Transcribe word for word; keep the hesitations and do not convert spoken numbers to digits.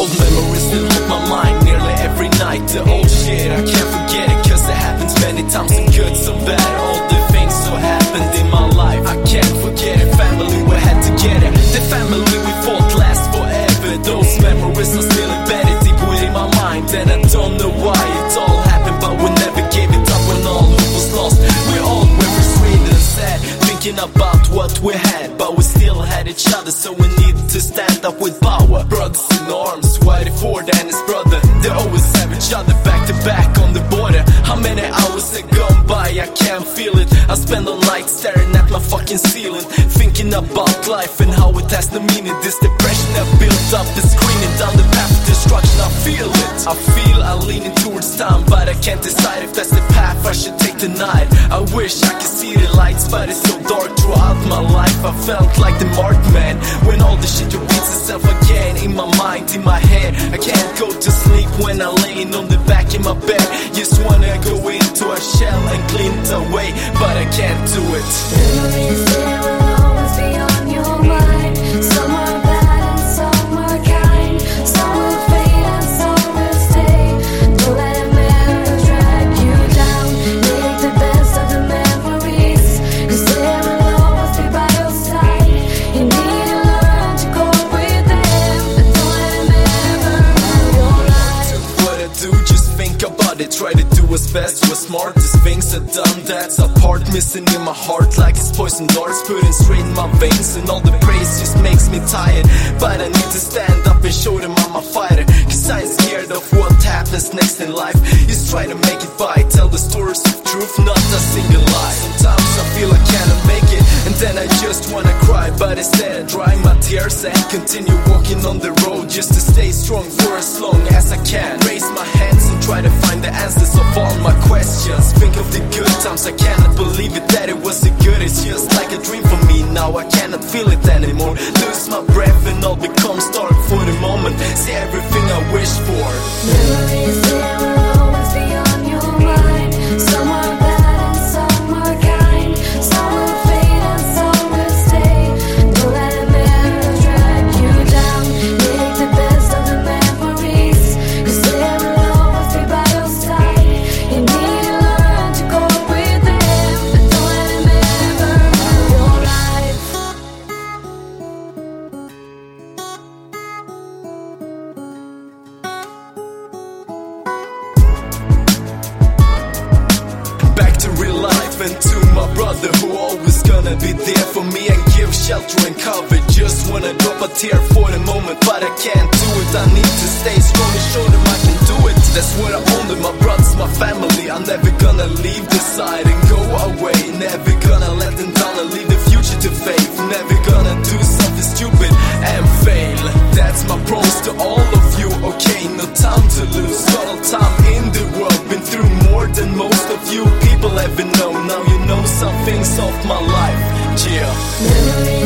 Old memories still haunt my mind nearly every night. The old shit, I can't forget it, cause it happens many times. Some good, some bad, all the things so happened in my life. I can't forget it, family, we had to get it. The family we fought lasts forever. Those memories are still embedded deep within my mind. And I don't know why it all happened, but we never gave it up when all hope was lost. We all were frustrated and sad, thinking about what we had, but we still had each other, so we needed to stand up with power. Brothers in arms, Whitey Ford and his brother, they always have each other back to back on the border. How many hours have gone by, I can't feel it. I spend all night staring at my fucking ceiling, thinking about life and how it has no meaning. This depression that built up is screaming down the path of destruction. I feel it, I feel I'm leaning towards time, but I can't decide if that's the path I should take tonight. I wish I could see the lights, but it's so dark throughout my life. I felt like the marked man when all the shit repeats itself again in my mind, in my head. I can't go to sleep when I'm laying on the back in my bed. Just wanna go into a shell and clean it away, but I can't do it. Memories, they will always be on your mind. Some are bad and some are kind. Some will fade and some will stay. Don't let them ever drag you down. Make the best of the memories, cause they will always be by your side. You need to learn to cope with them, but don't let them ever rule your life. What I do, just think about it. Try to do what's best, what's smart. These things I've done, that's a part missing in my heart, like it's poison darts putting straight in my veins. And all the praise just makes me tired, but I need to stand up and show them I'm a fighter, cause I'm scared of what happens next in life. Just try to make it by, tell the stories of truth, not a single lie. Sometimes I feel I cannot make it, and then I just wanna cry, but instead I dry my tears and continue walking on the road, just to stay strong for as long as I can. Raise my hands and try to find the answers of all my questions. Think of the good times, I cannot believe it that it was so good. It's just like a dream for me now, I cannot feel it anymore. Lose my breath and all becomes dark for the moment. See everything I wish for. Memories, they will always be on your mind. Some are bad and some are kind. Some will fade and some will stay. Don't let them ever drag you down. Make the best of the memories, cause they will always be by your side. You need to learn to cope with them, but don't let them ever rule your life. Back to real life and to my brother who always gonna be there for me and give shelter and cover. Just wanna drop a tear for the moment, but I can't do it. I need to stay strong and show them I can do it. That's what I own to my brothers, my family. I'm never gonna leave this side and go away. Never gonna let them down and leave the future to faith. Never gonna do something stupid and fail. That's my promise to all of you, okay? No time to lose, got all time in the world. Been through more than most of you people ever know. Now you know some things of my life, yeah. Memories,